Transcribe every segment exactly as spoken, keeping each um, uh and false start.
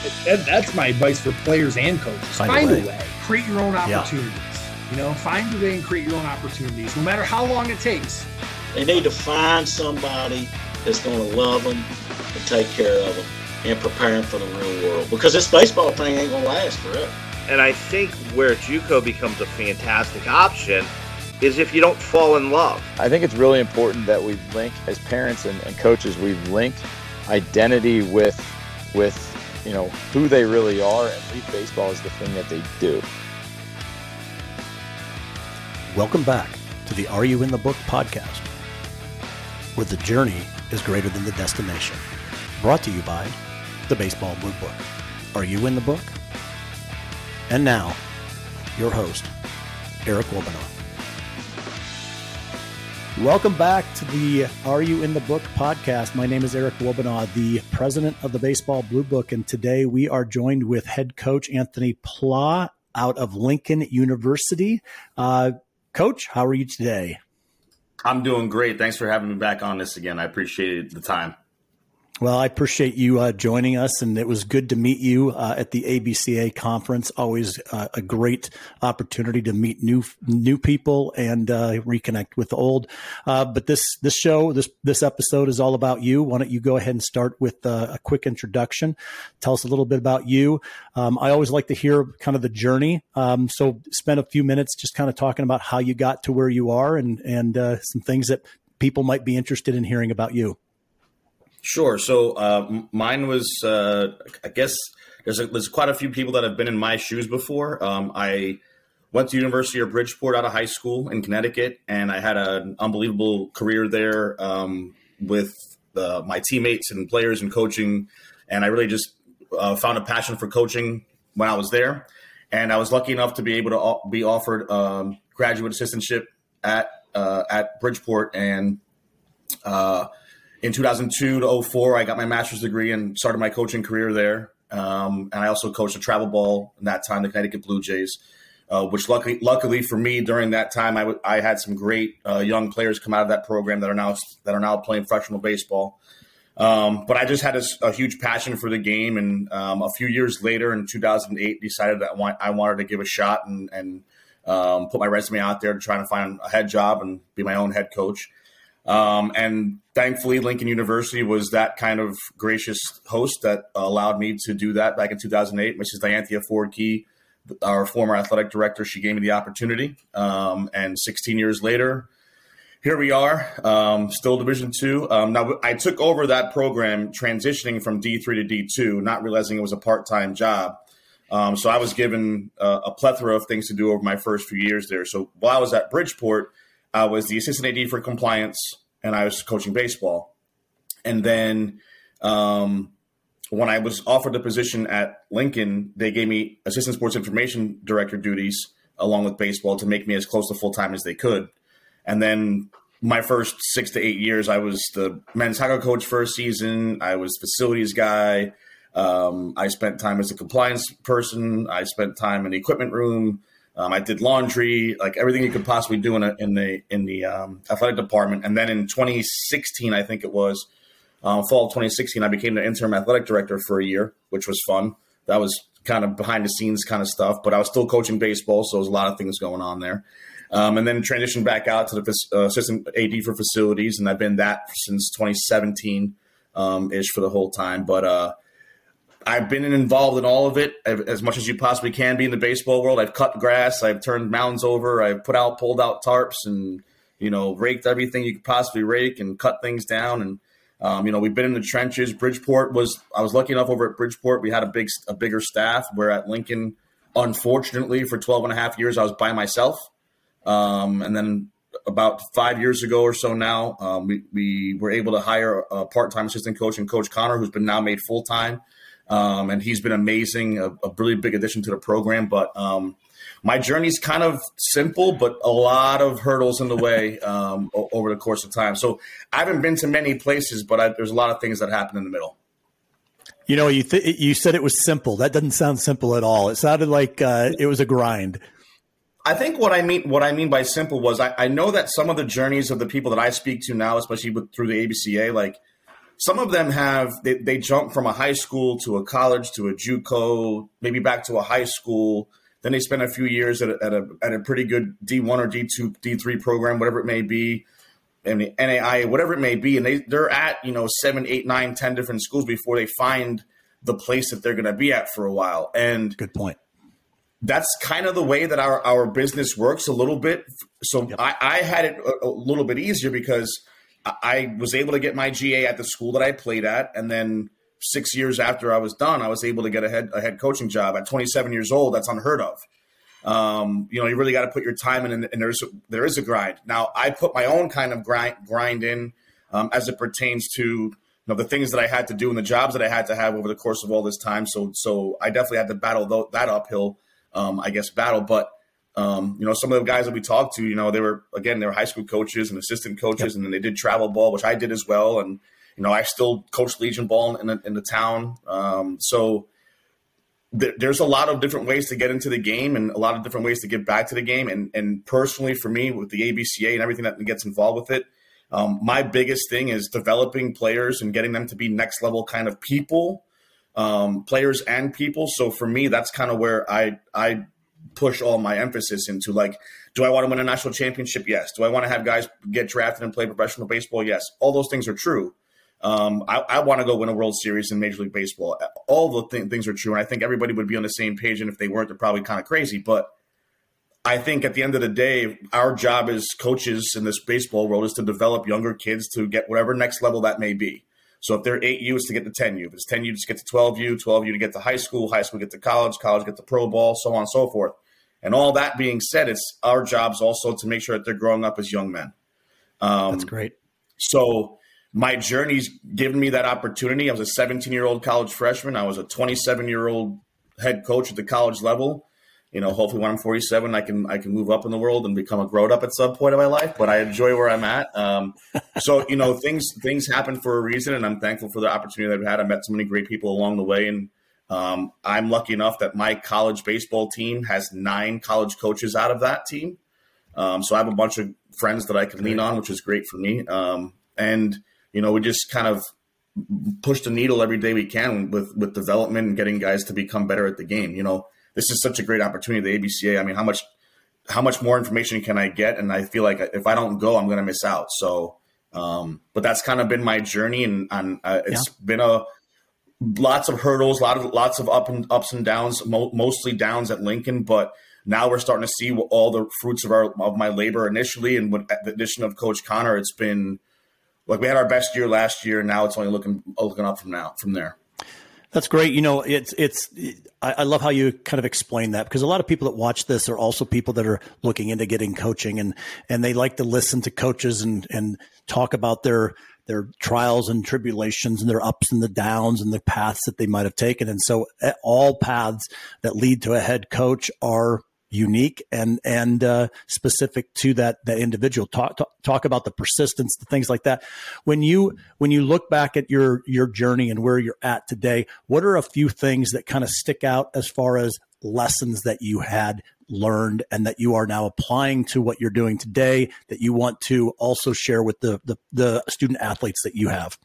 that, that's my advice for players and coaches. Find, Find a, way. a way. Create your own opportunities. Yeah. You know, find a way and create your own opportunities, no matter how long it takes. They need to find somebody that's going to love them and take care of them and prepare them for the real world. Because this baseball thing ain't going to last forever. And I think where JUCO becomes a fantastic option is if you don't fall in love. I think it's really important that we link, as parents and, and coaches, we've linked identity with, with you know, who they really are, and leave baseball is the thing that they do. Welcome back to the Are You in the Book podcast, where the journey is greater than the destination. Brought to you by the Baseball Blue Book. Are you in the book? And now, your host, Eric Wobenaw. Welcome back to the Are You in the Book podcast. My name is Eric Wobenaw, the president of the Baseball Blue Book, and today we are joined with head coach Anthony Pla out of Lincoln University. Uh, Coach, how are you today? I'm doing great. Thanks for having me back on this again. I appreciate the time. Well, I appreciate you uh, joining us, and it was good to meet you uh, at the A B C A conference. Always uh, a great opportunity to meet new new people and uh, reconnect with the old. Uh, but this this show, this this episode is all about you. Why don't you go ahead and start with uh, a quick introduction? Tell us a little bit about you. Um, I always like to hear kind of the journey. Um, so spend a few minutes just kind of talking about how you got to where you are, and and uh, some things that people might be interested in hearing about you. Sure. So uh, mine was, uh, I guess there's a, there's quite a few people that have been in my shoes before. Um, I went to University of Bridgeport out of high school in Connecticut, and I had an unbelievable career there um, with uh, my teammates and players and coaching. And I really just uh, found a passion for coaching when I was there. And I was lucky enough to be able to be offered um, graduate assistantship at uh, at Bridgeport. And uh in two thousand two to oh four, I got my master's degree and started my coaching career there. Um, and I also coached a travel ball in that time, the Connecticut Blue Jays, uh, which luckily, luckily for me, during that time, I, w- I had some great uh, young players come out of that program that are now that are now playing professional baseball. Um, but I just had a, a huge passion for the game, and um, a few years later, in two thousand eight, decided that I, want, I wanted to give a shot and, and um, put my resume out there to try to find a head job and be my own head coach. Um, and thankfully, Lincoln University was that kind of gracious host that allowed me to do that back in two thousand eight. Missus Dianthia Ford-Key, our former athletic director, she gave me the opportunity. Um, and sixteen years later, here we are, um, still Division two. Um, now, I took over that program transitioning from D three to D two, not realizing it was a part-time job. Um, so I was given uh, a plethora of things to do over my first few years there. So while I was at Bridgeport, I was the assistant A D for compliance, and I was coaching baseball. And then um, when I was offered the position at Lincoln, they gave me assistant sports information director duties along with baseball to make me as close to full-time as they could. And then my first six to eight years, I was the men's soccer coach for a season. I was facilities guy. Um, I spent time as a compliance person. I spent time in the equipment room. Um, I did laundry, like everything you could possibly do in, a, in the in the um, athletic department. And then in twenty sixteen, I think it was, uh, fall of twenty sixteen, I became the interim athletic director for a year, which was fun. That was kind of behind the scenes kind of stuff, but I was still coaching baseball, so there was a lot of things going on there. Um, and then transitioned back out to the uh, assistant A D for facilities, and I've been that since twenty seventeen um, ish for the whole time. But uh, I've been involved in all of it as much as you possibly can be in the baseball world. I've cut grass. I've turned mounds over. I've put out, pulled out tarps and, you know, raked everything you could possibly rake and cut things down. And, um, you know, we've been in the trenches. Bridgeport was, I was lucky enough over at Bridgeport. We had a big, a bigger staff, where at Lincoln, unfortunately, for twelve and a half years, I was by myself. Um, and then about five years ago or so now, um, we, we were able to hire a part-time assistant coach and Coach Connor, who's been now made full-time. Um, and he's been amazing, a, a really big addition to the program. But um, my journey's kind of simple, but a lot of hurdles in the way um, o- over the course of time. So I haven't been to many places, but I, there's a lot of things that happen in the middle. You know, you th- you said it was simple. That doesn't sound simple at all. It sounded like uh, it was a grind. I think what I mean what I mean by simple was I, I know that some of the journeys of the people that I speak to now, especially with, through the A B C A, like some of them have, they, they jump from a high school to a college to a JUCO, maybe back to a high school. Then they spend a few years at a, at a, at a pretty good D one or D two, D three program, whatever it may be, and the N A I A, whatever it may be. And they, they're at, you know, seven, eight, nine, ten different schools before they find the place that they're going to be at for a while. And good point. That's kind of the way that our, our business works a little bit. So yep. I, I had it a, a little bit easier because I was able to get my G A at the school that I played at. And then six years after I was done, I was able to get a head, a head coaching job at twenty-seven years old. That's unheard of. Um, you know, you really got to put your time in, and, and there's, there is a grind. Now I put my own kind of grind, grind in um, as it pertains to, you know, the things that I had to do and the jobs that I had to have over the course of all this time. So, so I definitely had to battle th- that uphill, um, I guess, battle. But, um, you know, some of the guys that we talked to, you know, they were, again, they were high school coaches and assistant coaches, yep. and then they did travel ball, which I did as well. And, you know, I still coach Legion ball in the, in the town. Um, so th- there's a lot of different ways to get into the game and a lot of different ways to get back to the game. And, and personally, for me, with the A B C A and everything that gets involved with it, um, my biggest thing is developing players and getting them to be next level kind of people, um, players and people. So for me, that's kind of where I, I push all my emphasis into. Like, do I want to win a national championship? Yes. Do I want to have guys get drafted and play professional baseball? Yes. All those things are true. Um, I, I want to go win a World Series in Major League Baseball. All the th- things are true, and I think everybody would be on the same page, and if they weren't, they're probably kind of crazy. But I think at the end of the day, our job as coaches in this baseball world is to develop younger kids to get whatever next level that may be. So if they're eight U, it's to get to ten U. If it's ten U, just get to twelve U, twelve U to get to high school, high school get to college, college get to pro ball, so on and so forth. And all that being said, it's our jobs also to make sure that they're growing up as young men. Um, That's great. So my journey's given me that opportunity. I was a seventeen-year-old college freshman. I was a twenty-seven-year-old head coach at the college level. You know, hopefully when I'm forty-seven, I can I can move up in the world and become a grown-up at some point in my life. But I enjoy where I'm at. Um, so, you know, things things happen for a reason, and I'm thankful for the opportunity that I've had. I met so many great people along the way, and um, I'm lucky enough that my college baseball team has nine college coaches out of that team. Um, so I have a bunch of friends that I can lean on, which is great for me. Um, and you know, we just kind of push the needle every day we can with, with development and getting guys to become better at the game. You know, this is such a great opportunity, the A B C A. I mean, how much how much more information can I get? And I feel like if I don't go, I'm going to miss out. So, um, but that's kind of been my journey, and, and uh, it's yeah. been a lots of hurdles, lot of lots of up and ups and downs, mo- mostly downs at Lincoln, but now we're starting to see all the fruits of our of my labor initially, and with the addition of Coach Connor, it's been. Like we had our best year last year, and now it's only looking looking up from now from there. That's great. You know, it's it's. I, I love how you kind of explain that, because a lot of people that watch this are also people that are looking into getting coaching, and and they like to listen to coaches and and talk about their their trials and tribulations and their ups and the downs and the paths that they might have taken. And so all paths that lead to a head coach are unique and and uh, specific to that that individual. Talk, talk talk about the persistence, the things like that. When you when you look back at your your journey and where you're at today, what are a few things that kind of stick out as far as lessons that you had learned and that you are now applying to what you're doing today that you want to also share with the the, the student athletes that you have?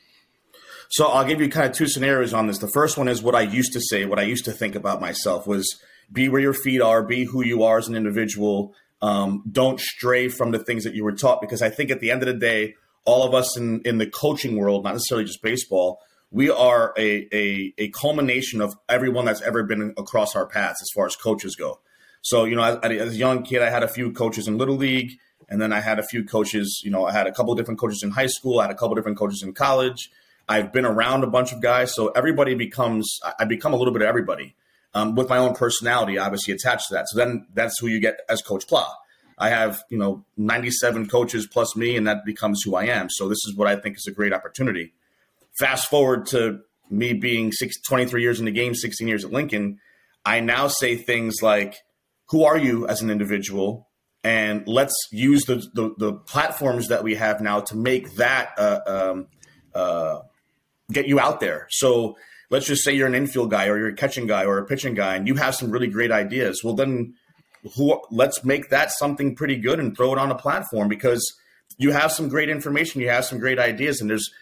So I'll give you kind of two scenarios on this. The first one is what I used to say, what I used to think about myself was, be where your feet are, be who you are as an individual. Um, don't stray from the things that you were taught, because I think at the end of the day, all of us in, in the coaching world, not necessarily just baseball, we are a, a, a culmination of everyone that's ever been across our paths as far as coaches go. So, you know, as, as a young kid, I had a few coaches in Little League, and then I had a few coaches, you know, I had a couple of different coaches in high school, I had a couple of different coaches in college. I've been around a bunch of guys, so everybody becomes, I become a little bit of everybody. Um, with my own personality, obviously, attached to that. So then that's who you get as Coach Pla. I have, you know, ninety-seven coaches plus me, and that becomes who I am. So this is what I think is a great opportunity. Fast forward to me being six, twenty-three years in the game, sixteen years at Lincoln. I now say things like, who are you as an individual? And let's use the, the, the platforms that we have now to make that uh, um, uh, get you out there. So let's just say you're an infield guy or you're a catching guy or a pitching guy and you have some really great ideas. Well, then who, let's make that something pretty good and throw it on a platform, because you have some great information, you have some great ideas. And there's,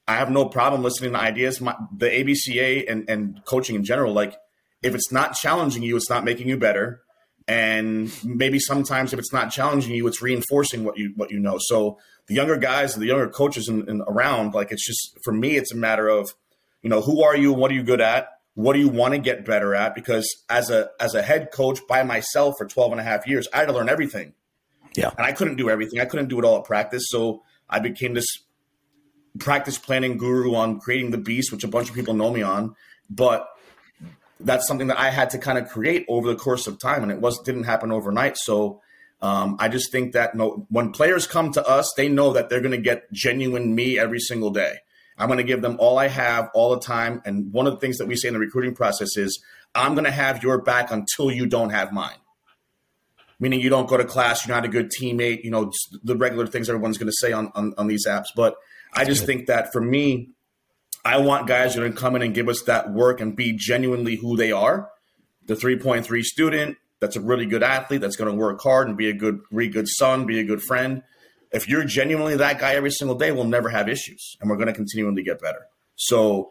I have no problem listening to ideas. My, the A B C A and, and coaching in general, like if it's not challenging you, it's not making you better. And maybe sometimes if it's not challenging you, it's reinforcing what you what you know. So the younger guys, the younger coaches in, in around, like it's just, for me, it's a matter of, you know, who are you? What are you good at? What do you want to get better at? Because as a as a head coach by myself for twelve and a half years, I had to learn everything. Yeah. And I couldn't do everything. I couldn't do it all at practice. So I became this practice planning guru on Creating the Beast, which a bunch of people know me on. But that's something that I had to kind of create over the course of time. And it was didn't happen overnight. So um, I just think that no, when players come to us, they know that they're going to get genuine me every single day. I'm going to give them all I have all the time. And one of the things that we say in the recruiting process is, I'm going to have your back until you don't have mine. Meaning you don't go to class, you're not a good teammate, you know, the regular things everyone's going to say on, on, on these apps. But I just think that for me, I want guys who are going to come in and give us that work and be genuinely who they are. The three point three student, that's a really good athlete, that's going to work hard and be a good, really good son, be a good friend. If you're genuinely that guy every single day, we'll never have issues, and we're going to continually get better. So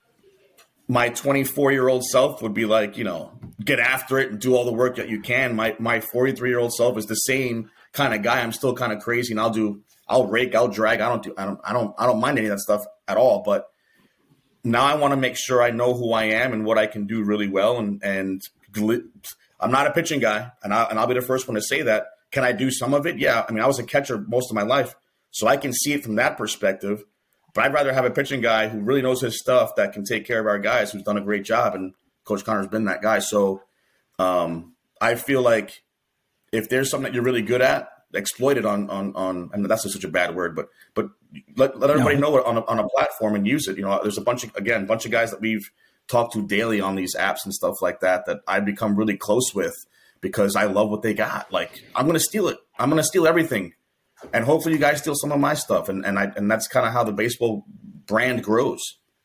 my twenty-four-year-old self would be like, you know, get after it and do all the work that you can. My my forty-three-year-old self is the same kind of guy. I'm still kind of crazy, and I'll do, I'll rake, I'll drag. I don't do, I don't, I don't, I don't mind any of that stuff at all. But now I want to make sure I know who I am and what I can do really well. And and I'm not a pitching guy, and I and I'll be the first one to say that. Can I do some of it? Yeah. I mean, I was a catcher most of my life, so I can see it from that perspective. But I'd rather have a pitching guy who really knows his stuff that can take care of our guys, who's done a great job. And Coach Connor's been that guy. So um, I feel like if there's something that you're really good at, exploit it on, on, on, and that's such a bad word, but, but let, let everybody no. know it on a, on a platform and use it. You know, there's a bunch of, again, a bunch of guys that we've talked to daily on these apps and stuff like that, that I've become really close with because I love what they got. Like, I'm going to steal it. I'm going to steal everything. And hopefully you guys steal some of my stuff. And and I and that's kind of how the baseball brand grows.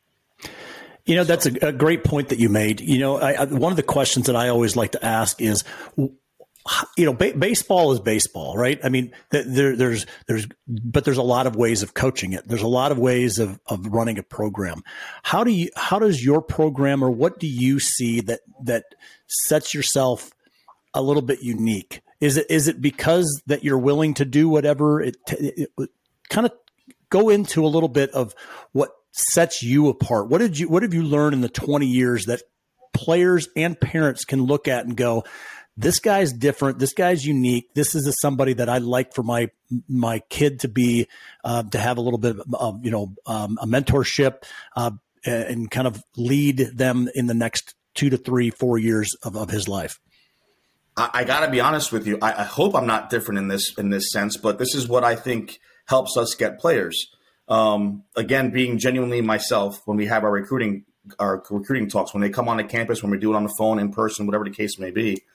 You know, that's a, a great point that you made. You know, I, I, one of the questions that I always like to ask is, you know, ba- baseball is baseball, right? I mean, there, there's, there's, but there's a lot of ways of coaching it. There's a lot of ways of, of running a program. How do you, how does your program, or what do you see that, that sets yourself a little bit unique? Is it, is it because that you're willing to do whatever it, it, it kind of go into a little bit of what sets you apart? What did you, what have you learned in the twenty years that players and parents can look at and go, this guy's different. This guy's unique. This is a, somebody that I like for my, my kid to be, uh, to have a little bit of, you know, um, a mentorship, uh, and kind of lead them in the next two to three, four years of, of his life. I, I got to be honest with you. I, I hope I'm not different in this in this sense, but this is what I think helps us get players. Um, again, being genuinely myself when we have our recruiting our recruiting talks, when they come on the campus, when we do it on the phone, in person, whatever the case may be.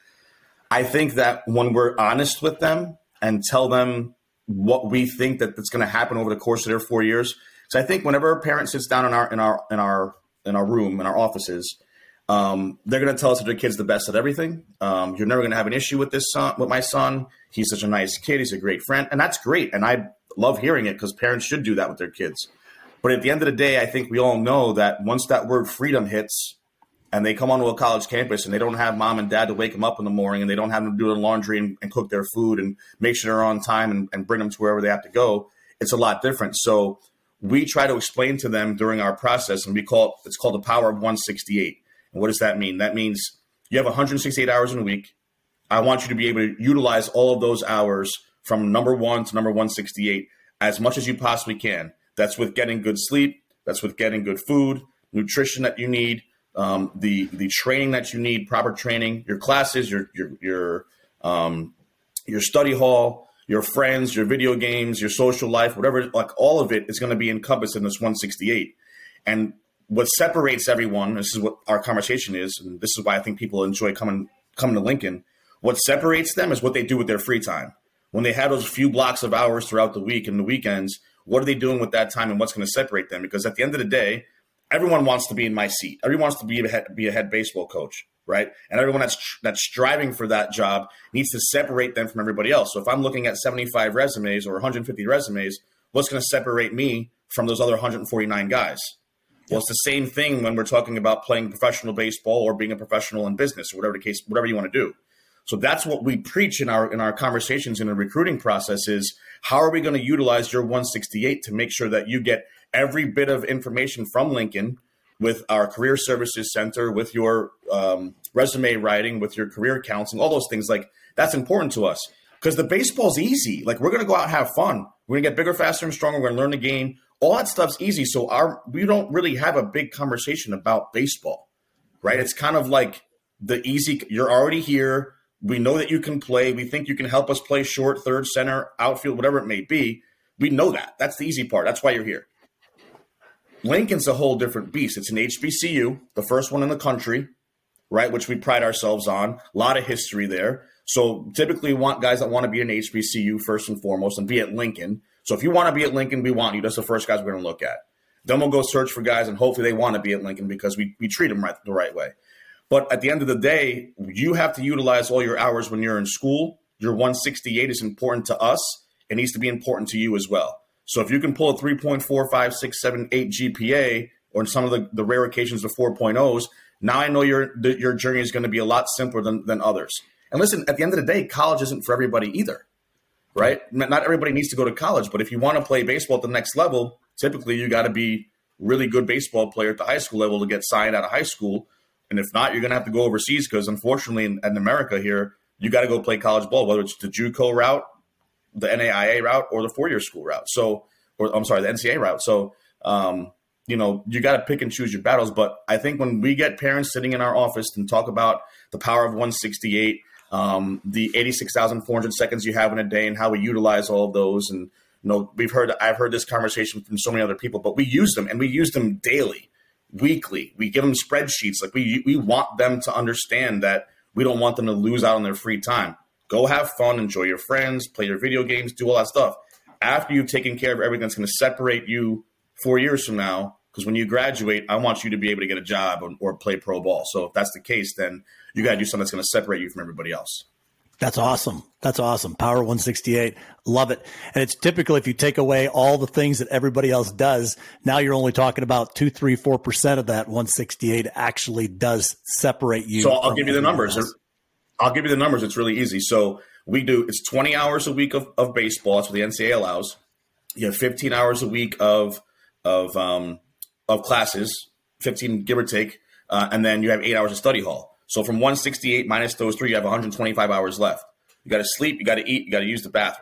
I think that when we're honest with them and tell them what we think that that's going to happen over the course of their four years, so I think whenever a parent sits down in our in our in our in our room in our offices. Um, they're going to tell us that their kid's the best at everything. Um, you're never going to have an issue with this son, with my son. He's such a nice kid. He's a great friend. And that's great. And I love hearing it because parents should do that with their kids. But at the end of the day, I think we all know that once that word freedom hits and they come onto a college campus and they don't have mom and dad to wake them up in the morning and they don't have them do their laundry and, and cook their food and make sure they're on time and, and bring them to wherever they have to go, it's a lot different. So we try to explain to them during our process, and we call it, it's called the power of one sixty-eight. And what does that mean? That means you have one hundred sixty-eight hours in a week. I want you to be able to utilize all of those hours from number one to number one sixty-eight as much as you possibly can. That's with getting good sleep. That's with getting good food, nutrition that you need, um, the the training that you need, proper training, your classes, your your your um, your study hall, your friends, your video games, your social life, whatever. Like all of it is going to be encompassed in this one sixty-eight. And what separates everyone, this is what our conversation is, and this is why I think people enjoy coming coming to Lincoln. What separates them is what they do with their free time. When they have those few blocks of hours throughout the week and the weekends, what are they doing with that time and what's going to separate them? Because at the end of the day, everyone wants to be in my seat. Everyone wants to be a head, be a head baseball coach, right? And everyone that's that's striving for that job needs to separate them from everybody else. So if I'm looking at seventy-five resumes or one hundred fifty resumes, what's going to separate me from those other one hundred forty-nine guys. Well, it's the same thing when we're talking about playing professional baseball or being a professional in business or whatever the case, whatever you want to do. So that's what we preach in our in our conversations in the recruiting process is how are we going to utilize your one sixty-eight to make sure that you get every bit of information from Lincoln with our career services center, with your um, resume writing, with your career counseling, all those things. Like that's important to us because the baseball's easy. Like we're going to go out and have fun. We're going to get bigger, faster, and stronger. We're going to learn the game. All that stuff's easy. So our we don't really have a big conversation about baseball, right? It's kind of like the easy, you're already here. We know that you can play. We think you can help us play short, third, center, outfield, whatever it may be. We know that. That's the easy part. That's why you're here. Lincoln's a whole different beast. It's an H B C U, the first one in the country, right, which we pride ourselves on. A lot of history there. So typically we want guys that want to be an H B C U first and foremost and be at Lincoln. So if you want to be at Lincoln, we want you. That's the first guys we're going to look at. Then we'll go search for guys, and hopefully they want to be at Lincoln because we, we treat them right, the right way. But at the end of the day, you have to utilize all your hours when you're in school. Your one sixty-eight is important to us. It needs to be important to you as well. So if you can pull a three point four, five, six, seven, eight G P A, or in some of the, the rare occasions the four point ohs, now I know your the, your journey is going to be a lot simpler than, than others. And listen, at the end of the day, college isn't for everybody either, right? Not everybody needs to go to college, but if you want to play baseball at the next level, typically you got to be really good baseball player at the high school level to get signed out of high school. And if not, you're going to have to go overseas because, unfortunately, in, in America here, you got to go play college ball, whether it's the JUCO route, the N A I A route, or the four-year school route. So, or I'm sorry, the N C A A route. So, um, you know, you got to pick and choose your battles. But I think when we get parents sitting in our office and talk about the power of one sixty-eight, um, the eighty-six thousand four hundred seconds you have in a day, and how we utilize all of those, and you know, we've heard, I've heard this conversation from so many other people, but we use them, and we use them daily. Weekly, we give them spreadsheets. Like we we want them to understand that we don't want them to lose out on their free time. Go have fun, enjoy your friends, play your video games, do all that stuff. After you've taken care of everything that's going to separate you four years from now, because when you graduate, I want you to be able to get a job or, or play pro ball. So if that's the case, then you got to do something that's going to separate you from everybody else. That's awesome. That's awesome. Power one sixty-eight. Love it. And it's typical if you take away all the things that everybody else does, now you're only talking about two, three, four percent of that one sixty-eight actually does separate you. So I'll give you the numbers. Else. I'll give you the numbers. It's really easy. So we do, it's twenty hours a week of, of baseball. That's what the N C A A allows. You have fifteen hours a week of, of, um, of classes, fifteen give or take. Uh, and then you have eight hours of study hall. So from one sixty-eight minus those three, you have one hundred twenty-five hours left. You got to sleep, you got to eat, you got to use the bathroom.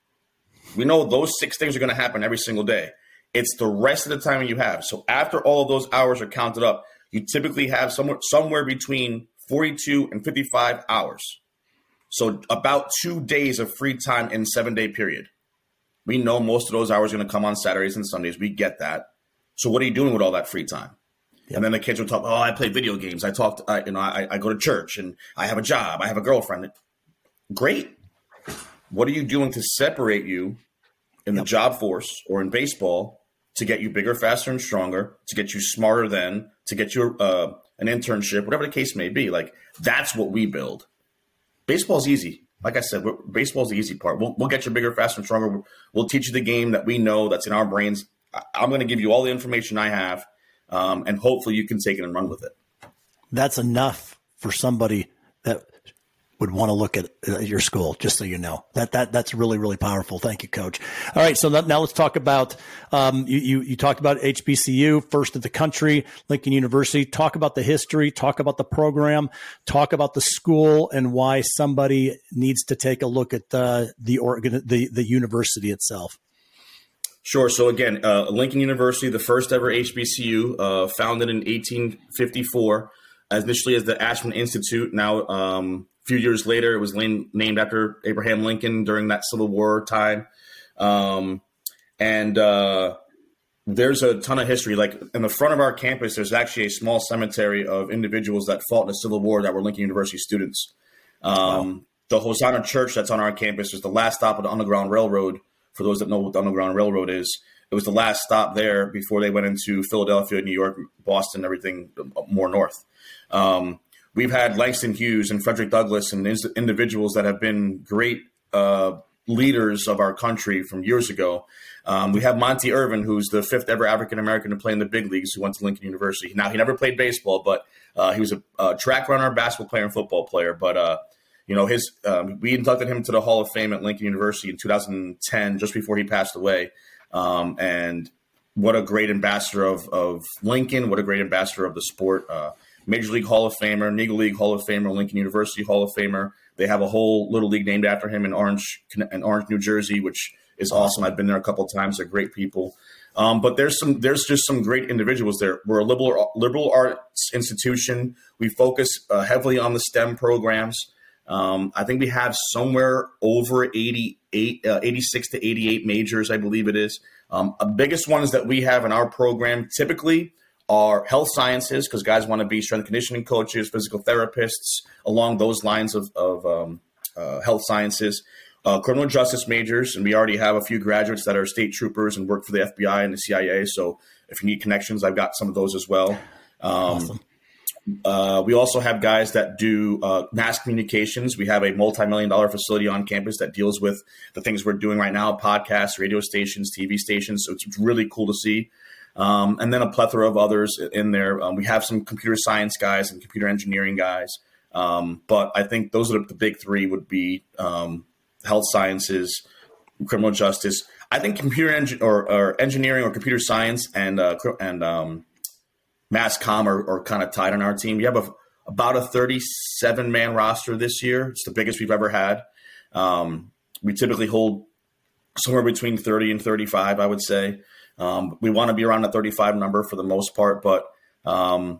We know those six things are going to happen every single day. It's the rest of the time you have. So after all of those hours are counted up, you typically have somewhere somewhere between forty-two and fifty-five hours. So about two days of free time in a seven-day period. We know most of those hours are going to come on Saturdays and Sundays. We get that. So what are you doing with all that free time? Yep. And then the kids will talk, oh, I play video games. I talk, to, I, you know, I, I go to church and I have a job. I have a girlfriend. Great. What are you doing to separate you in the yep. job force or in baseball to get you bigger, faster, and stronger, to get you smarter than, to get you uh, an internship, whatever the case may be? Like, that's what we build. Baseball's easy. Like I said, baseball's the easy part. We'll, we'll get you bigger, faster, and stronger. We'll teach you the game that we know that's in our brains. I'm going to give you all the information I have. Um, and hopefully you can take it and run with it. That's enough for somebody that would want to look at uh, your school, just so you know. That that That's really, really powerful. Thank you, Coach. All right, so now let's talk about um, – you, you, you talked about H B C U, first in the country, Lincoln University. Talk about the history. Talk about the program. Talk about the school and why somebody needs to take a look at uh, the, organ, the the university itself. Sure. So again, uh, Lincoln University, the first ever H B C U, uh, founded in eighteen fifty-four, initially as the Ashland Institute. Now, um, a few years later, it was named, named after Abraham Lincoln during that Civil War time. Um, and uh, there's a ton of history. Like in the front of our campus, there's actually a small cemetery of individuals that fought in the Civil War that were Lincoln University students. Um, wow. The Hosanna Church that's on our campus was the last stop of the Underground Railroad. For those that know what the Underground Railroad is, it was the last stop there before they went into Philadelphia, New York, Boston, everything more north. Um, we've had Langston Hughes and Frederick Douglass and individuals that have been great uh, leaders of our country from years ago. Um, we have Monty Irvin, who's the fifth ever African-American to play in the big leagues, who went to Lincoln University. Now, he never played baseball, but uh, he was a, a track runner, basketball player, and football player. But, uh, you know, his um, we inducted him to the Hall of Fame at Lincoln University in two thousand ten, just before he passed away. Um, and what a great ambassador of, of Lincoln, what a great ambassador of the sport. Uh, Major League Hall of Famer, Negro League Hall of Famer, Lincoln University Hall of Famer. They have a whole little league named after him in Orange, in Orange, New Jersey, which is awesome. I've been there a couple of times. They're great people. Um, but there's some, there's just some great individuals there. We're a liberal, liberal arts institution. We focus uh, heavily on the STEM programs. Um, I think we have somewhere over eighty-eight, uh, eighty-six to eighty-eight majors, I believe it is. Um, the biggest ones that we have in our program typically are health sciences, because guys want to be strength and conditioning coaches, physical therapists, along those lines of, of um, uh, health sciences. Uh, criminal justice majors, and we already have a few graduates that are state troopers and work for the F B I and the C I A. So if you need connections, I've got some of those as well. Um, awesome. uh, we also have guys that do uh, mass communications. We have a multi-million dollar facility on campus that deals with the things we're doing right now, podcasts, radio stations, T V stations. So it's really cool to see. Um, and then a plethora of others in there. Um, we have some computer science guys and computer engineering guys. Um, but I think those are the, the big three would be um, health sciences, criminal justice. I think computer engin- or, or engineering or computer science and uh, and um, mass comm are, are kind of tied on our team. We have a, about a thirty-seven man roster this year. It's the biggest we've ever had. Um, we typically hold somewhere between thirty and thirty-five, I would say. Um, we want to be around the thirty-five number for the most part, but um,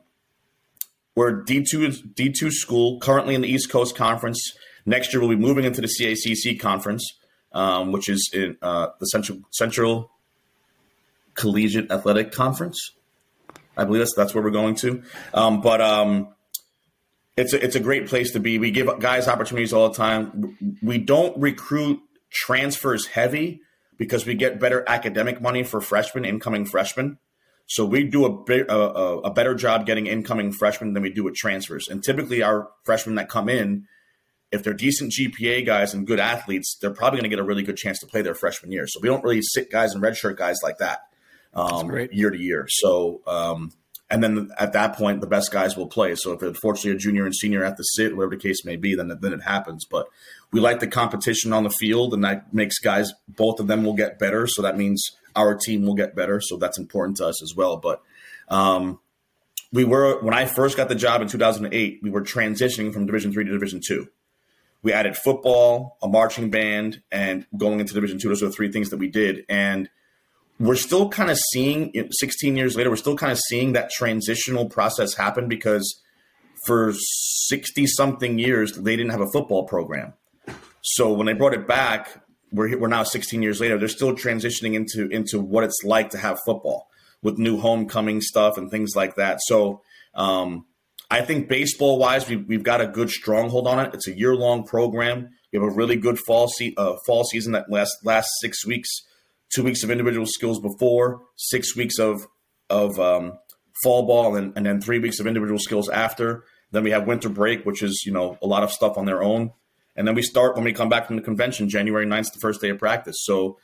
we're D two D two school currently in the East Coast Conference. Next year, we'll be moving into the C A C C Conference, um, which is in uh, the Central Central Collegiate Athletic Conference. I believe that's that's where we're going to. Um, but um, it's a, it's a great place to be. We give guys opportunities all the time. We don't recruit transfers heavy, because we get better academic money for freshmen, incoming freshmen. So we do a, big, a, a better job getting incoming freshmen than we do with transfers. And typically our freshmen that come in, if they're decent G P A guys and good athletes, they're probably going to get a really good chance to play their freshman year. So we don't really sit guys and redshirt guys like that um, year to year. So um, and then at that point, the best guys will play. So if unfortunately a junior and senior have to sit, whatever the case may be, then then it happens. But we like the competition on the field, and that makes guys, both of them will get better. So that means our team will get better. So that's important to us as well. But um, we were, when I first got the job in two thousand eight, we were transitioning from Division three to Division two. We added football, a marching band, and going into Division two. Those are the three things that we did. And we're still kind of seeing, sixteen years later, we're still kind of seeing that transitional process happen, because for sixty-something years, they didn't have a football program. So when they brought it back, we're we're now sixteen years later, they're still transitioning into, into what it's like to have football with new homecoming stuff and things like that. So um, I think baseball-wise, we, we've got a good stronghold on it. It's a year-long program. We have a really good fall se- uh, fall season that lasts lasts six weeks, two weeks of individual skills before, six weeks of of um, fall ball, and, and then three weeks of individual skills after. Then we have winter break, which is, you know, a lot of stuff on their own. And then we start when we come back from the convention, January ninth, the first day of practice. So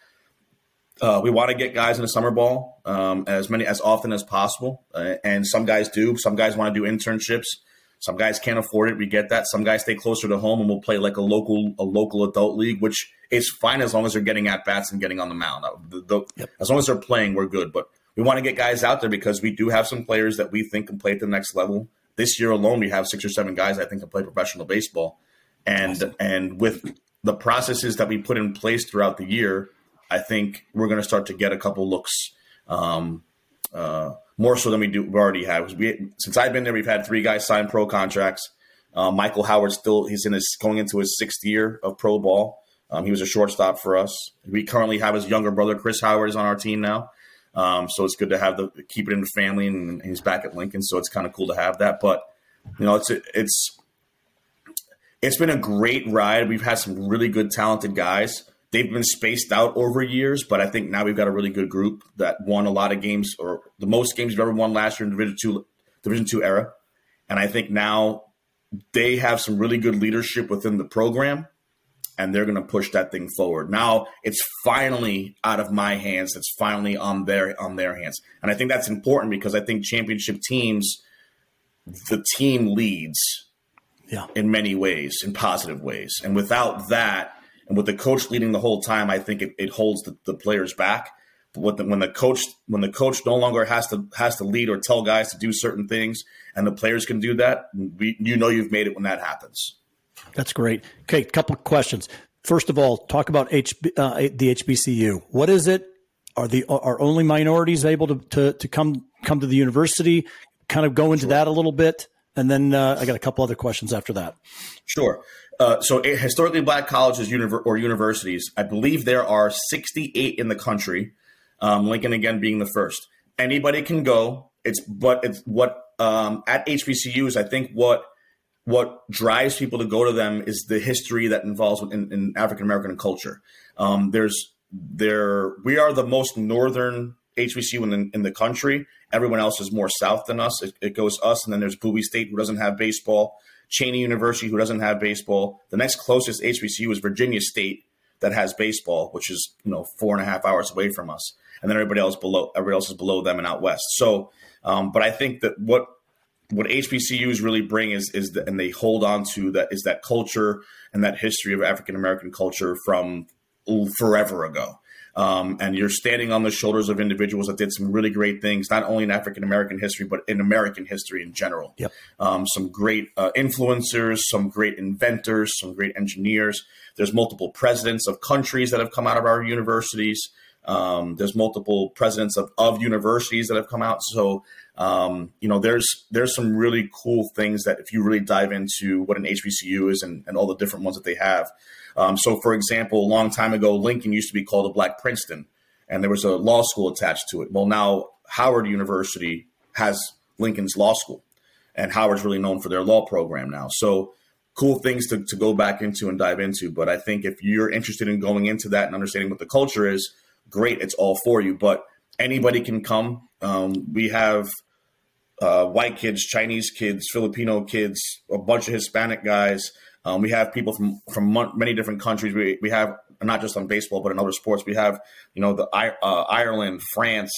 uh, we want to get guys in the summer ball um, as many as often as possible. Uh, and some guys do. Some guys want to do internships. Some guys can't afford it. We get that. Some guys stay closer to home and will play like a local a local adult league, which is fine as long as they're getting at bats and getting on the mound. The, the, yep. As long as they're playing, we're good. But we want to get guys out there because we do have some players that we think can play at the next level. This year alone, we have six or seven guys I think can play professional baseball. And awesome. And with the processes that we put in place throughout the year, I think we're going to start to get a couple looks um, uh, more so than we do we already have. We, since I've been there, we've had three guys sign pro contracts. Uh, Michael Howard still he's in his going into his sixth year of pro ball. Um, he was a shortstop for us. We currently have his younger brother Chris Howard is on our team now. Um, so it's good to have the keep it in the family, and he's back at Lincoln. So it's kind of cool to have that. But you know, it's it's. It's been a great ride. We've had some really good, talented guys. They've been spaced out over years, but I think now we've got a really good group that won a lot of games, or the most games we've ever won last year in Division Two, Division Two era. And I think now they have some really good leadership within the program. and they're going to push that thing forward. Now it's finally out of my hands. It's finally on their on their hands, and I think that's important because I think championship teams, the team leads, yeah, in many ways, in positive ways, and without that, and with the coach leading the whole time, I think it, it holds the, the players back. But when the, when the coach when the coach no longer has to has to lead or tell guys to do certain things, and the players can do that, we, you know you've made it when that happens. That's great. Okay, a couple of questions. First of all, talk about H, uh, the H B C U. What is it? Are the are only minorities able to to, to come come to the university? Kind of go into sure. that a little bit, and then uh, I got a couple other questions after that. Sure. Uh, so historically black colleges univer- or universities, I believe there are sixty-eight in the country. Um, Lincoln again being the first. Anybody can go. It's but it's what um, at H B C Us. I think what what drives people to go to them is the history that involves in, in African American culture. Um, there's there we are the most northern H B C U in the, in the country. Everyone else is more south than us. It, it goes us, and then there's Bowie State, who doesn't have baseball. Cheney University, who doesn't have baseball. The next closest H B C U is Virginia State, that has baseball, which is you know four and a half hours away from us. And then everybody else below, everybody else is below them and out west. So, um, but I think that what what H B C Us really bring is is the, and they hold on to that is that culture and that history of African American culture from forever ago. Um, and you're standing on the shoulders of individuals that did some really great things, not only in African American history, but in American history in general. Yep. Um, some great uh, influencers, some great inventors, some great engineers. There's multiple presidents of countries that have come out of our universities. Um, there's multiple presidents of, of universities that have come out. So, um, you know, there's there's some really cool things that if you really dive into what an H B C U is and, and all the different ones that they have. Um, so, for example, a long time ago, Lincoln used to be called a Black Princeton, and there was a law school attached to it. Well, now Howard University has Lincoln's law school, and Howard's really known for their law program now. So cool things to, to go back into and dive into. But I think if you're interested in going into that and understanding what the culture is, great, it's all for you. But anybody can come. Um, we have uh, white kids, Chinese kids, Filipino kids, a bunch of Hispanic guys. Um, we have people from from many different countries. We we have not just on baseball, but in other sports. We have you know the uh, Ireland, France,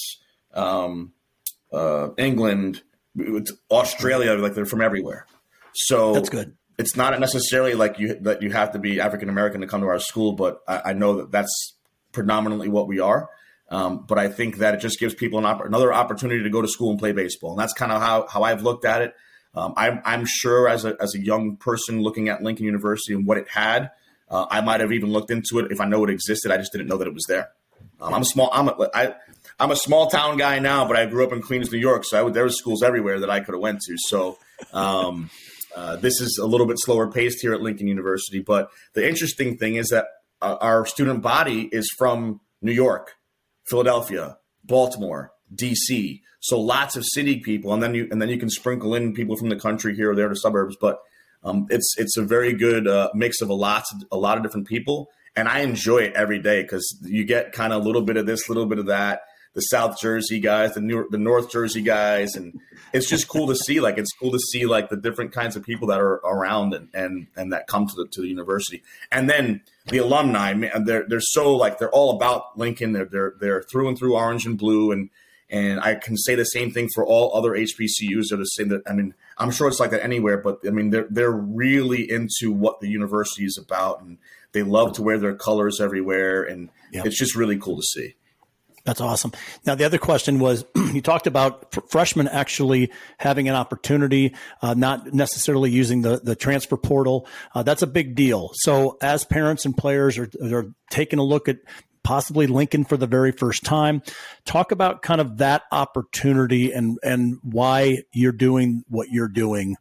um, uh, England, Australia. Like they're from everywhere. So that's good. It's not necessarily like you that you have to be African American to come to our school, but I, I know that that's predominantly what we are. Um, but I think that it just gives people an opp- another opportunity to go to school and play baseball. And that's kind of how, how I've looked at it. Um, I'm, I'm sure as a, as a young person looking at Lincoln University and what it had, uh, I might have even looked into it if I know it existed. I just didn't know that it was there. Um, I'm a small, I'm a, I, I'm a small town guy now, but I grew up in Queens, New York. So I would, there were schools everywhere that I could have went to. So, um, uh, this is a little bit slower paced here at Lincoln University. But the interesting thing is that uh, our student body is from New York, Philadelphia, Baltimore, D C. So lots of city people, and then you and then you can sprinkle in people from the country here or there to suburbs. But um, it's it's a very good uh, mix of a lot a lot of different people, and I enjoy it every day because you get kind of a little bit of this, a little bit of that. The South Jersey guys, the New the North Jersey guys, and it's just cool to see. Like it's cool to see like the different kinds of people that are around and and, and that come to the to the university, and then the alumni. Man, they're they're so like they're all about Lincoln. They're they're they're through and through orange and blue, and and I can say the same thing for all other H B C Us. They're the same. That I mean, I'm sure it's like that anywhere, but I mean they're they're really into what the university is about, and they love to wear their colors everywhere, and yeah. It's just really cool to see. That's awesome. Now, the other question was, you talked about freshmen actually having an opportunity, uh, not necessarily using the, the transfer portal. Uh, that's a big deal. So as parents and players are, are taking a look at possibly Lincoln for the very first time, talk about kind of that opportunity and, and why you're doing what you're doing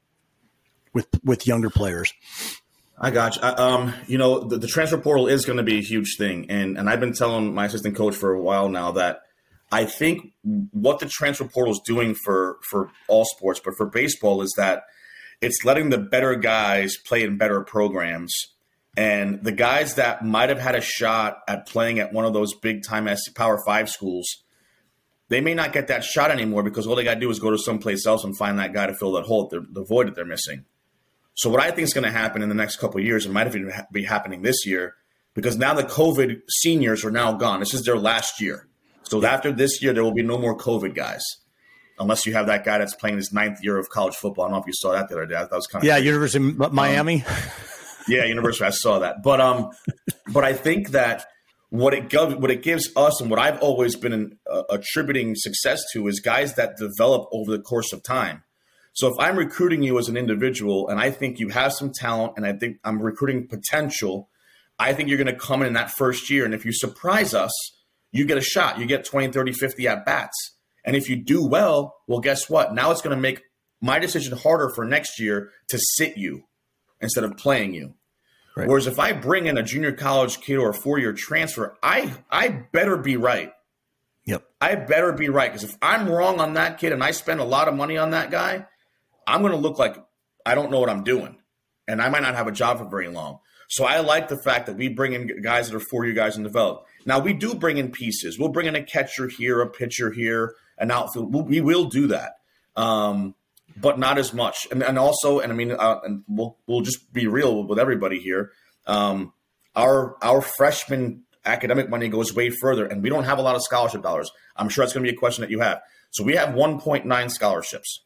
with, with younger players. I got you. I, um, you know, the, the transfer portal is going to be a huge thing. And and I've been telling my assistant coach for a while now that I think what the transfer portal is doing for, for all sports, but for baseball, is that it's letting the better guys play in better programs. And the guys that might have had a shot at playing at one of those big-time Power Five schools, they may not get that shot anymore because all they got to do is go to someplace else and find that guy to fill that hole, the, the void that they're missing. So what I think is going to happen in the next couple of years, it might even be happening this year, because now the COVID seniors are now gone. This is their last year. So after this year, there will be no more COVID guys, unless you have that guy that's playing his ninth year of college football. I don't know if you saw that the other day. That was kind of yeah, crazy. University of Miami. Um, yeah, University. I saw that. But um, but I think that what it gives, what it gives us, and what I've always been uh, attributing success to, is guys that develop over the course of time. So if I'm recruiting you as an individual, and I think you have some talent, and I think I'm recruiting potential, I think you're going to come in that first year, and if you surprise us, you get a shot. You get twenty, thirty, fifty at-bats. And if you do well, well, guess what? Now it's going to make my decision harder for next year to sit you instead of playing you. Right. Whereas if I bring in a junior college kid or a four-year transfer, I I better be right. Yep. I better be right, because if I'm wrong on that kid and I spend a lot of money on that guy, I'm going to look like I don't know what I'm doing, and I might not have a job for very long. So I like the fact that we bring in guys that are four-year guys and develop. Now, we do bring in pieces. We'll bring in a catcher here, a pitcher here, an outfield. We'll, we will do that, um, but not as much. And, and also, and I mean, uh, and we'll we'll just be real with everybody here. Um, our our freshman academic money goes way further, and we don't have a lot of scholarship dollars. I'm sure that's going to be a question that you have. So we have one point nine scholarships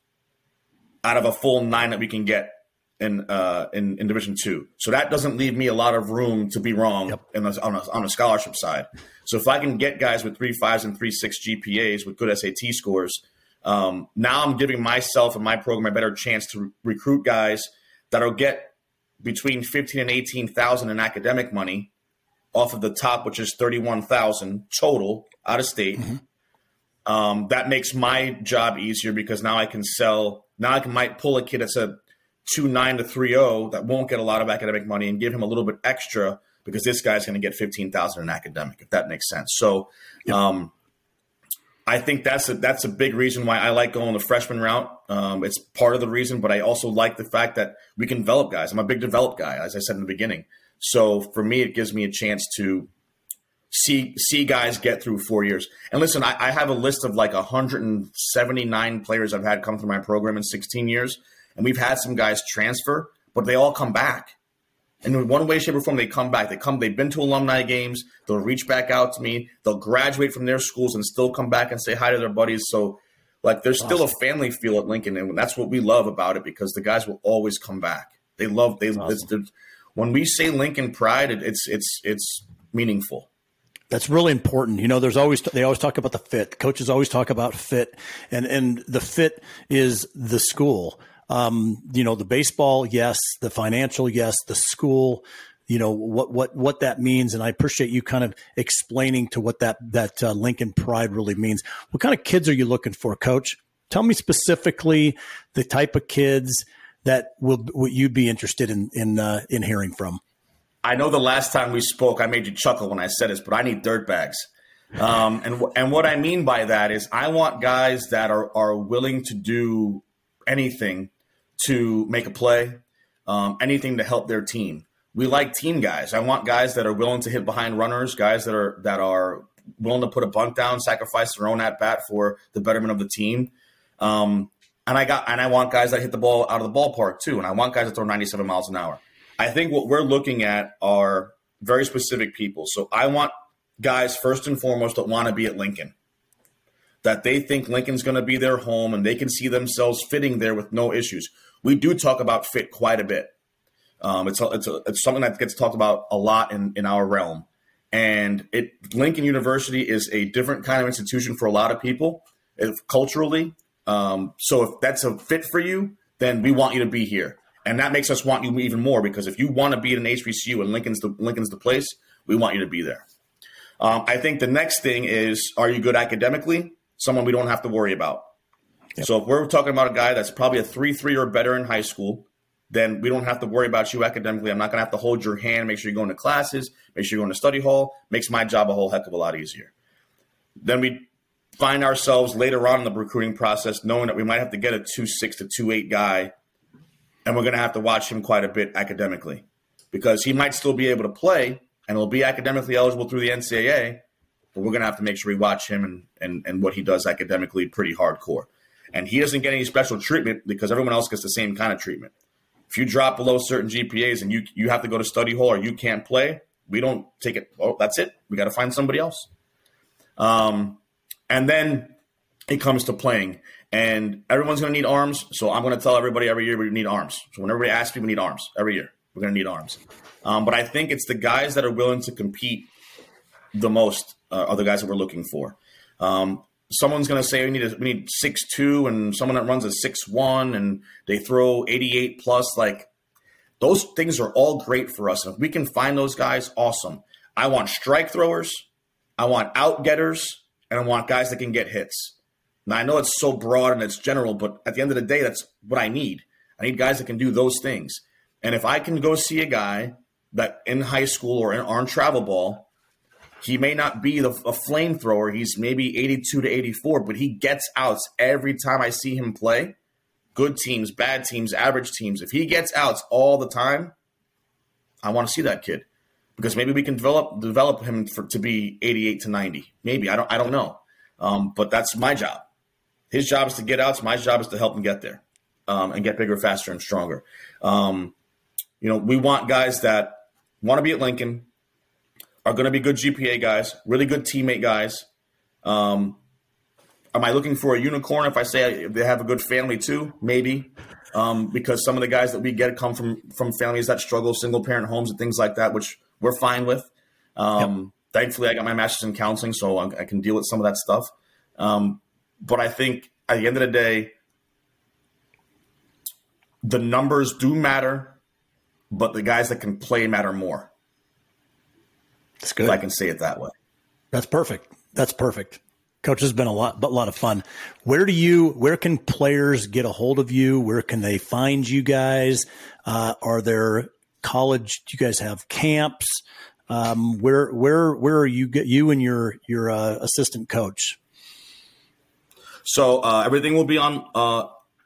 out of a full nine that we can get in uh, in, in Division Two. So that doesn't leave me a lot of room to be wrong yep. in the, on, a, on a scholarship side. So if I can get guys with three fives and three six G P As with good S A T scores, um, now I'm giving myself and my program a better chance to re- recruit guys that'll get between fifteen and eighteen thousand in academic money off of the top, which is thirty-one thousand total out of state. Mm-hmm. Um, that makes my job easier, because now I can sell. Now I can might pull a kid that's a two nine to three oh that won't get a lot of academic money and give him a little bit extra, because this guy's going to get fifteen thousand in academic, if that makes sense. So yep. um, I think that's a, that's a big reason why I like going the freshman route. Um, it's part of the reason, but I also like the fact that we can develop guys. I'm a big develop guy, as I said in the beginning. So for me, it gives me a chance to see see guys get through four years. And listen, I, I have a list of like one hundred seventy-nine players I've had come through my program in sixteen years. And we've had some guys transfer, but they all come back. And in one way, shape, or form, they come back. They come, they've been to alumni games. They'll reach back out to me. They'll graduate from their schools and still come back and say hi to their buddies. So, like, there's awesome. Still a family feel at Lincoln, and that's what we love about it, because the guys will always come back. They love they. Awesome. It's, when we say Lincoln pride, it, it's it's it's meaningful. That's really important. You know, there's always, they always talk about the fit. Coaches always talk about fit, and, and the fit is the school. Um, you know, the baseball, yes, the financial, yes, the school, you know, what, what, what that means. And I appreciate you kind of explaining to what that, that uh, Lincoln pride really means. What kind of kids are you looking for, Coach? Tell me specifically the type of kids that will, will you be interested in, in, uh, in hearing from. I know the last time we spoke, I made you chuckle when I said this, but I need dirtbags. Um, and, and what I mean by that is I want guys that are, are willing to do anything to make a play, um, anything to help their team. We like team guys. I want guys that are willing to hit behind runners, guys that are that are willing to put a bunt down, sacrifice their own at bat for the betterment of the team. Um, and I got and I want guys that hit the ball out of the ballpark too. And I want guys that throw ninety-seven miles an hour. I think what we're looking at are very specific people. So I want guys first and foremost that want to be at Lincoln, that they think Lincoln's going to be their home and they can see themselves fitting there with no issues. We do talk about fit quite a bit. Um, it's a, it's a, it's something that gets talked about a lot in, in our realm. And it Lincoln University is a different kind of institution for a lot of people if, culturally. Um, so if that's a fit for you, then we want you to be here. And that makes us want you even more, because if you want to be at an H B C U and Lincoln's the, Lincoln's the place, we want you to be there. Um, I think the next thing is, are you good academically? Someone we don't have to worry about. Yep. So if we're talking about a guy that's probably a three three or better in high school, then we don't have to worry about you academically. I'm not going to have to hold your hand, make sure you're going to classes, make sure you're going to study hall. Makes my job a whole heck of a lot easier. Then we find ourselves later on in the recruiting process knowing that we might have to get a two six to two eight guy, and we're going to have to watch him quite a bit academically, because he might still be able to play and he'll be academically eligible through the N C double A, but we're going to have to make sure we watch him and, and, and what he does academically pretty hardcore. And he doesn't get any special treatment because everyone else gets the same kind of treatment. If you drop below certain G P As and you you have to go to study hall or you can't play, we don't take it. Oh, that's it. We got to find somebody else. Um, and then it comes to playing. And everyone's going to need arms, so I'm going to tell everybody every year we need arms. So when everybody asks me, we need arms. Every year, we're going to need arms. Um, but I think it's the guys that are willing to compete the most uh, are the guys that we're looking for. Um, someone's going to say we need a, we need six two, and someone that runs a six one, and they throw eighty-eight plus. Like, those things are all great for us. And if we can find those guys, awesome. I want strike throwers, I want out getters, and I want guys that can get hits. Now, I know it's so broad and it's general, but at the end of the day, that's what I need. I need guys that can do those things. And if I can go see a guy that in high school or in, on travel ball, he may not be the, a flamethrower. He's maybe eighty-two to eighty-four, but he gets outs every time I see him play. Good teams, bad teams, average teams. If he gets outs all the time, I want to see that kid, because maybe we can develop develop him for, to be eighty-eight to ninety. Maybe. I don't I don't know. Um, but that's my job. His job is to get outs. My job is to help him get there um, and get bigger, faster, and stronger. Um, you know, we want guys that want to be at Lincoln, are going to be good G P A guys, really good teammate guys. Um, am I looking for a unicorn if I say they have a good family too? Maybe, um, because some of the guys that we get come from from families that struggle, single-parent homes and things like that, which we're fine with. Um, yep. Thankfully, I got my master's in counseling, so I, I can deal with some of that stuff. Um, but I think at the end of the day, the numbers do matter, but the guys that can play matter more. That's good. If I can say it that way. That's perfect. That's perfect. Coach, this has been a lot, but a lot of fun. Where do you, where can players get a hold of you? Where can they find you guys? Uh, are there college? Do you guys have camps? Um, where, where, where are you, you and your, your, uh, assistant coach? So, uh, everything will be on, uh,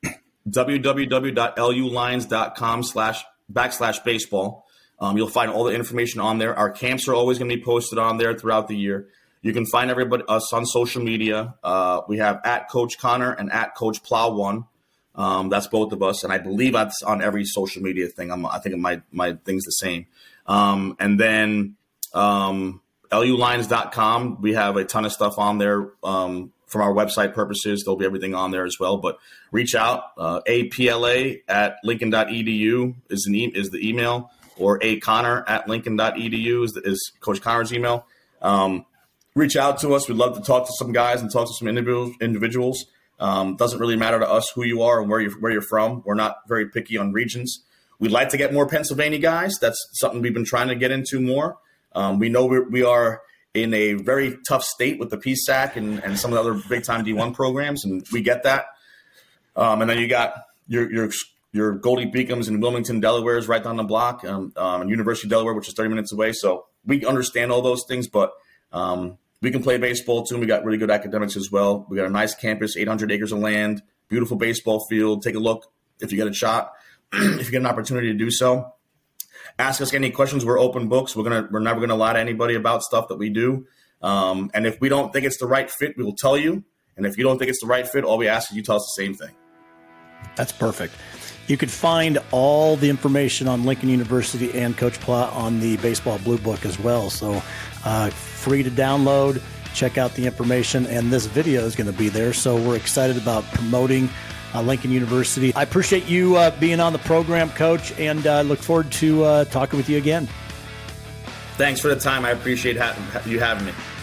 www.lulines.com slash backslash baseball. Um, you'll find all the information on there. Our camps are always going to be posted on there throughout the year. You can find everybody us on social media. Uh, we have at Coach Connor and at Coach Plow One. Um, that's both of us, and I believe that's on every social media thing. I'm, I think my my thing's the same. Um, and then um, L U lines dot com. We have a ton of stuff on there um, from our website purposes. There'll be everything on there as well. But reach out. Uh, A P L A at lincoln dot e d u is an e- is the email, or A Connor at lincoln dot e d u is, the, is Coach Connor's email. Um, reach out to us. We'd love to talk to some guys and talk to some individuals. individuals. Um, doesn't really matter to us who you are and where you're, where you're from. We're not very picky on regions. We'd like to get more Pennsylvania guys. That's something we've been trying to get into more. Um, we know we're, we are in a very tough state with the P S A C and, and some of the other big-time D one programs, and we get that. Um, and then you got your your your Goldie Beacons in Wilmington, Delaware is right down the block, um, um, and University of Delaware, which is thirty minutes away. So we understand all those things, but um, we can play baseball too. And we got really good academics as well. We got a nice campus, eight hundred acres of land, beautiful baseball field. Take a look if you get a shot, if you get an opportunity to do so. Ask us any questions. We're open books. We're gonna we're never gonna lie to anybody about stuff that we do. Um, and if we don't think it's the right fit, we will tell you. And if you don't think it's the right fit, all we ask is you tell us the same thing. That's perfect. You can find all the information on Lincoln University and Coach Plow on the Baseball Blue Book as well. So uh, free to download, check out the information, and this video is going to be there. So we're excited about promoting uh, Lincoln University. I appreciate you uh, being on the program, Coach, and uh, look forward to uh, talking with you again. Thanks for the time. I appreciate ha- you having me.